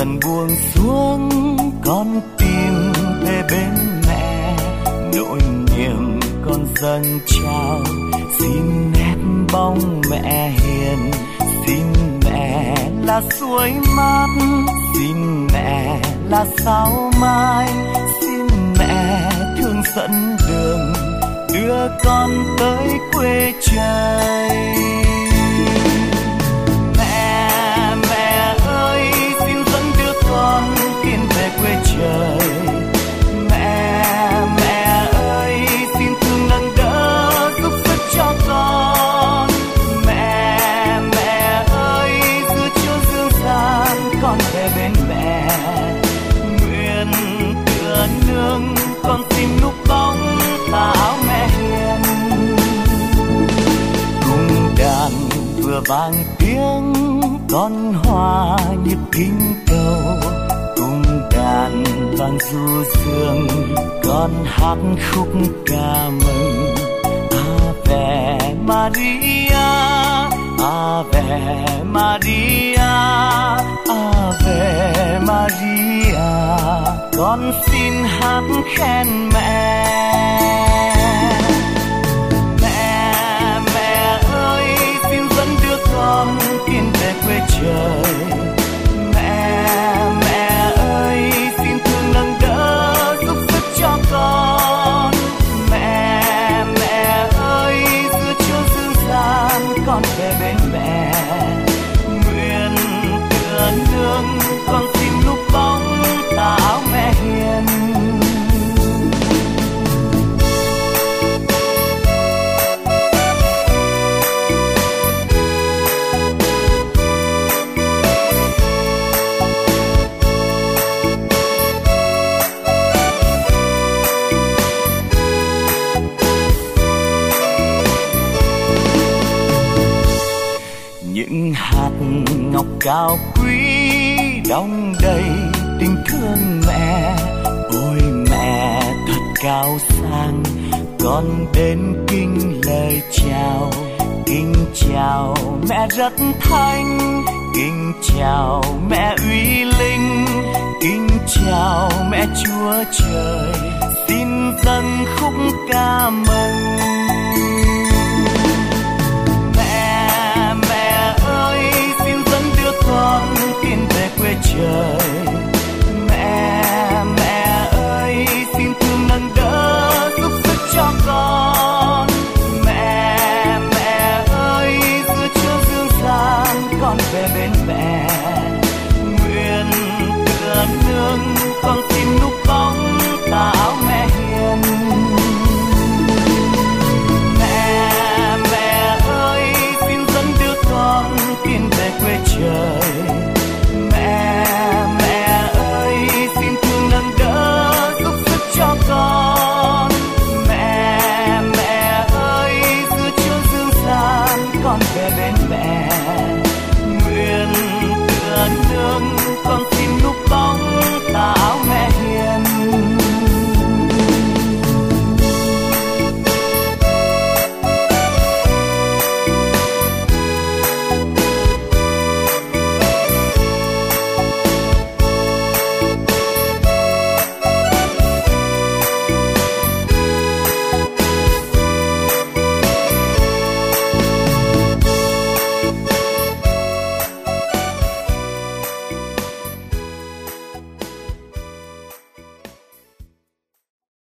dần buông xuống, con tìm về bên mẹ. Nỗi niềm con dâng trao, xin nét bóng mẹ hiền. Xin mẹ là suối mát, xin mẹ là sao mai. Xin mẹ thương dẫn đường, đưa con tới quê trời. Mẹ ơi, xin dẫn đưa con tiến về quê trời. Mẹ ơi, xin thương nâng đỡ giúp sức cho con. Mẹ ơi, giữa chốn dương gian con về bên mẹ. Nguyện tựa nương con xin núp bóng tà áo mẹ hiền. Cùng đàn vừa vang tiếng, con hoa nhịp kinh cầu. Cùng đàn vang du dương, con hát khúc ca mừng. Ave Maria, Ave Maria, Ave Maria. Con xin hát khen mẹ. Mẹ ơi, xin dẫn đưa con tiến về quê trời. Mẹ ơi, xin thương nâng đỡ giúp sức cho con. Mẹ ơi, giữa chốn dương gian con về bên mẹ. Nguyện tựa nương con xin núp bóng tà áo mẹ hiền. Những hạt ngọc cao quý đong đầy tình thương mẹ. Ôi mẹ thật cao sang, con đến kính lời chào. Kính chào mẹ rất thánh, kính chào mẹ uy linh. Kính chào mẹ Chúa Trời, xin dâng khúc ca mừng.